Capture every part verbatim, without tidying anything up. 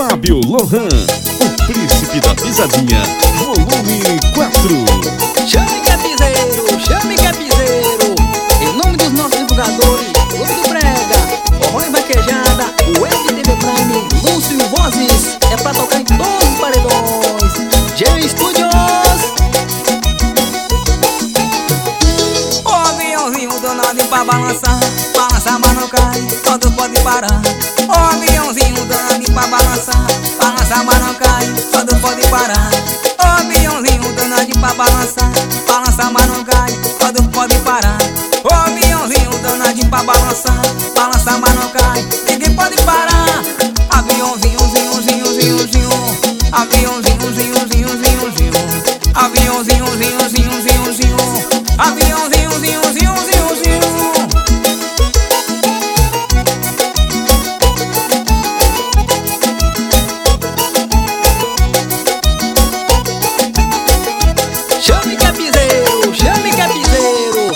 Fábio Lohan, o príncipe da pisadinha, volume quatro. Chame que é piseiro, chame que é piseiro. Em nome dos nossos divulgadores, Clube do Brega, Forró e Vaquejada, o F T V Prime, Lúcio e Vozes. É pra tocar em todos os paredões. J Studios. O aviãozinho danado pra balançar, balançar mas não cai, todos podem parar. O aviãozinho danado pra balançar, balançar mas não cai, todos podem parar. O aviãozinho danado pra balançar, balançar mas não cai, todos podem parar. O aviãozinho danado pra balançar, balançar mas não cai, ninguém pode parar. Aviãozinho, zinho, zinho, zinho, zinho. Aviãozinho, zinho, zinho, zinho, zinho. Aviãozinho, zinho, zinho, zinho, zinho. Aviãozinho, zinho, zinho, zinho, zinho. Chame que é piseiro, chame que é piseiro.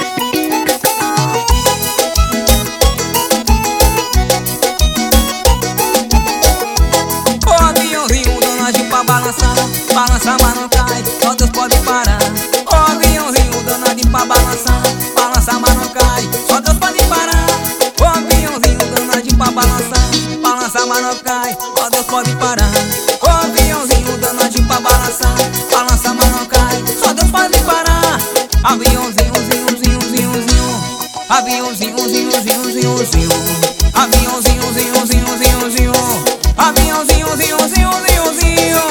O aviãozinho danado pra balançar, balançar mas não cai, todos podem parar. O aviãozinho danado pra balançar, balançar mas não cai, todos podem parar. O aviãozinho danado pra balançar, balançar mas não cai, todos podem parar. O aviãozinho danado pra balançar, balançar mas não cai, todos podem parar. Aviãozinho, zinho, zinho, zinho, zinho. Aviãozinho, zinho, zinho, zinho, zinho. Aviãozinho, zinho, zinho, zinho, zinho. Aviãozinho, zinho, zinho, zinho, zinho.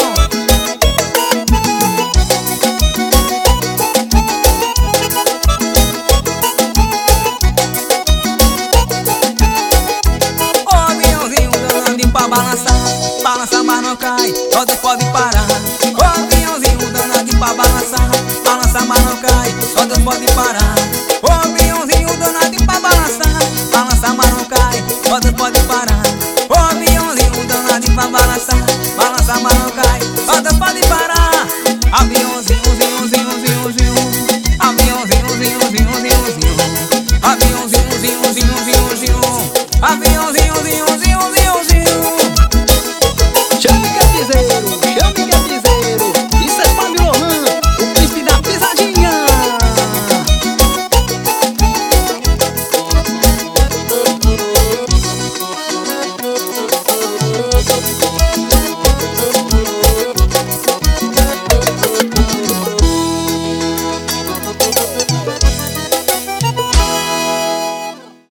O aviãozinho danado pra balançar, balançar mas não cai, todos podem parar. O aviãozinho danado pra balançar, balançar mas não cai, todos podem parar. O aviãozinho danado pra balançar, balançar mas não cai, todos podem parar. O aviãozinho danado pra balançar, balançar mas não cai, todos podem parar. Aviãozinho, zinho, zinho, zinho, zinho. Aviãozinho, zinho, zinho, zinho, zinho. Aviãozinho, zinho, zinho, zinho, zinho. Aviãozinho, zinho, zinho.